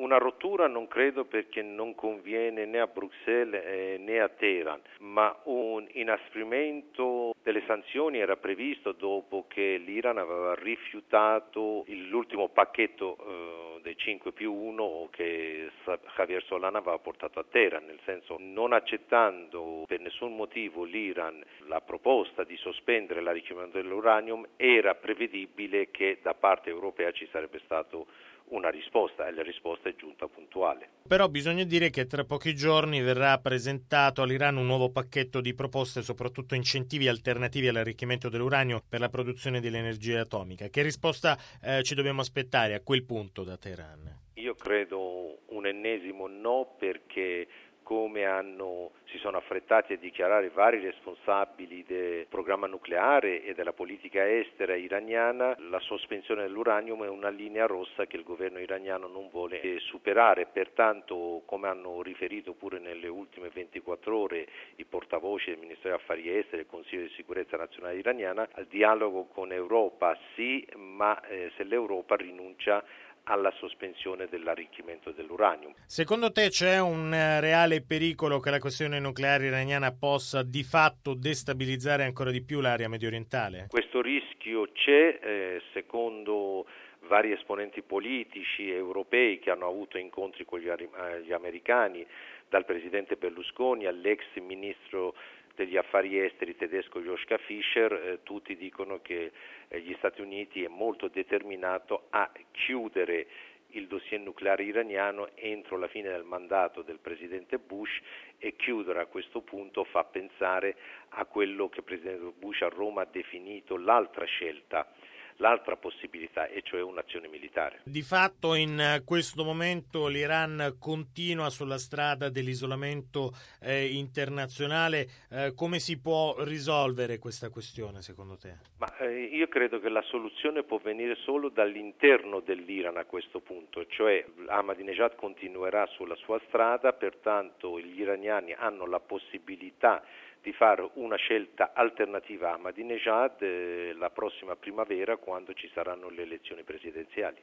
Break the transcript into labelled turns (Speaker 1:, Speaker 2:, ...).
Speaker 1: una rottura non credo, perché non conviene né a Bruxelles né a Teheran, ma un inasprimento delle sanzioni era previsto dopo che l'Iran aveva rifiutato l'ultimo pacchetto dei 5+1 che Javier Solana aveva portato a Teheran, nel senso, non accettando per nessun motivo l'Iran la proposta di sospendere l'arricchimento dell'uranium, era prevedibile che da parte europea ci sarebbe stato una risposta, e la risposta è giunta puntuale.
Speaker 2: Però bisogna dire che tra pochi giorni verrà presentato all'Iran un nuovo pacchetto di proposte, soprattutto incentivi alternativi all'arricchimento dell'uranio per la produzione dell'energia atomica. Che risposta ci dobbiamo aspettare a quel punto da Teheran?
Speaker 1: Io credo un ennesimo no, perché come si sono affrettati a dichiarare vari responsabili del programma nucleare e della politica estera iraniana, la sospensione dell'uranium è una linea rossa che il governo iraniano non vuole superare. Pertanto, come hanno riferito pure nelle ultime 24 ore i portavoce del Ministero degli Affari Esteri e del Consiglio di Sicurezza Nazionale iraniana, al dialogo con Europa sì, ma se l'Europa rinuncia alla sospensione dell'arricchimento dell'uranio.
Speaker 2: Secondo te c'è un reale pericolo che la questione nucleare iraniana possa di fatto destabilizzare ancora di più l'area mediorientale?
Speaker 1: Questo rischio c'è, secondo vari esponenti politici europei che hanno avuto incontri con gli americani, dal presidente Berlusconi all'ex ministro degli affari esteri tedesco Joschka Fischer, tutti dicono che gli Stati Uniti è molto determinato a chiudere il dossier nucleare iraniano entro la fine del mandato del presidente Bush, e chiudere a questo punto fa pensare a quello che il presidente Bush a Roma ha definito l'altra scelta, l'altra possibilità, e cioè un'azione militare.
Speaker 2: Di fatto in questo momento l'Iran continua sulla strada dell'isolamento internazionale. Come si può risolvere questa questione secondo te?
Speaker 1: Io credo che la soluzione può venire solo dall'interno dell'Iran a questo punto, cioè Ahmadinejad continuerà sulla sua strada, pertanto gli iraniani hanno la possibilità di fare una scelta alternativa a Ahmadinejad la prossima primavera, quando ci saranno le elezioni presidenziali.